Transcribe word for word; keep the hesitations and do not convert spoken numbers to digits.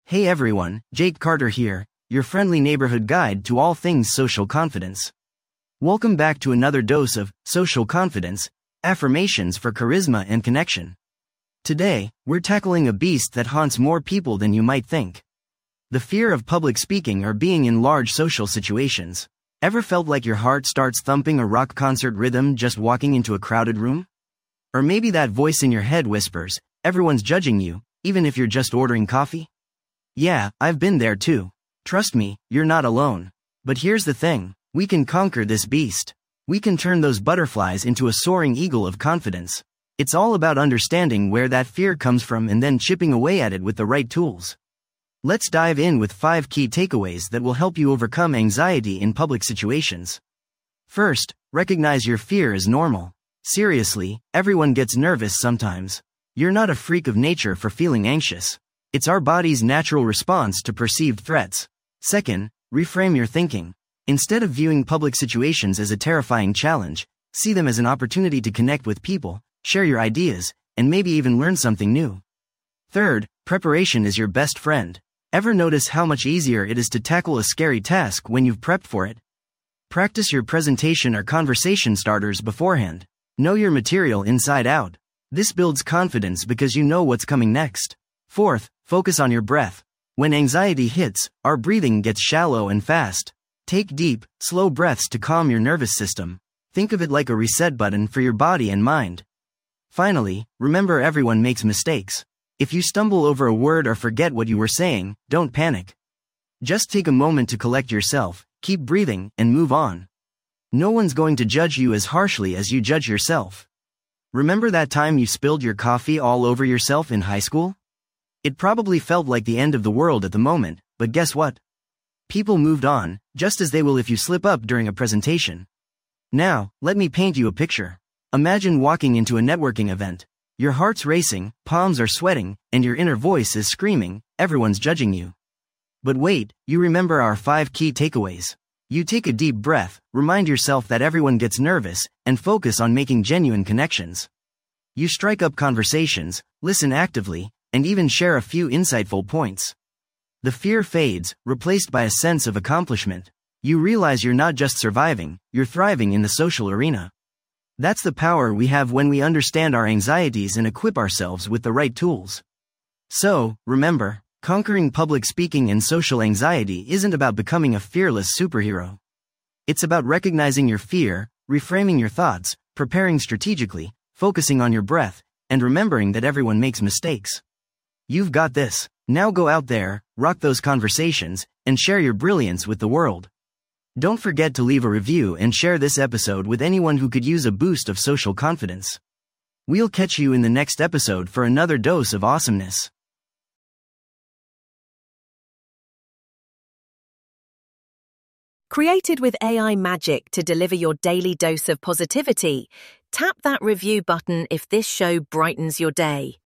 Hey everyone, Jake Carter here, your friendly neighborhood guide to all things social confidence. Welcome back to another dose of social confidence, affirmations for charisma and connection. Today, we're tackling a beast that haunts more people than you might think. The fear of public speaking or being in large social situations. Ever felt like your heart starts thumping a rock concert rhythm just walking into a crowded room? Or maybe that voice in your head whispers, everyone's judging you, even if you're just ordering coffee? Yeah, I've been there too. Trust me, you're not alone. But here's the thing, we can conquer this beast. We can turn those butterflies into a soaring eagle of confidence. It's all about understanding where that fear comes from and then chipping away at it with the right tools. Let's dive in with five key takeaways that will help you overcome anxiety in public situations. First, recognize your fear is normal. Seriously, everyone gets nervous sometimes. You're not a freak of nature for feeling anxious. It's our body's natural response to perceived threats. Second, reframe your thinking. Instead of viewing public situations as a terrifying challenge, see them as an opportunity to connect with people, share your ideas, and maybe even learn something new. Third, preparation is your best friend. Ever notice how much easier it is to tackle a scary task when you've prepped for it? Practice your presentation or conversation starters beforehand. Know your material inside out. This builds confidence because you know what's coming next. Fourth, focus on your breath. When anxiety hits, our breathing gets shallow and fast. Take deep, slow breaths to calm your nervous system. Think of it like a reset button for your body and mind. Finally, remember everyone makes mistakes. If you stumble over a word or forget what you were saying, don't panic. Just take a moment to collect yourself, keep breathing, and move on. No one's going to judge you as harshly as you judge yourself. Remember that time you spilled your coffee all over yourself in high school? It probably felt like the end of the world at the moment, but guess what? People moved on, just as they will if you slip up during a presentation. Now, let me paint you a picture. Imagine walking into a networking event. Your heart's racing, palms are sweating, and your inner voice is screaming, everyone's judging you. But wait, you remember our five key takeaways. You take a deep breath, remind yourself that everyone gets nervous, and focus on making genuine connections. You strike up conversations, listen actively, and even share a few insightful points. The fear fades, replaced by a sense of accomplishment. You realize you're not just surviving, you're thriving in the social arena. That's the power we have when we understand our anxieties and equip ourselves with the right tools. So, remember, conquering public speaking and social anxiety isn't about becoming a fearless superhero. It's about recognizing your fear, reframing your thoughts, preparing strategically, focusing on your breath, and remembering that everyone makes mistakes. You've got this. Now go out there, rock those conversations, and share your brilliance with the world. Don't forget to leave a review and share this episode with anyone who could use a boost of social confidence. We'll catch you in the next episode for another dose of awesomeness. Created with A I magic to deliver your daily dose of positivity, tap that review button if this show brightens your day.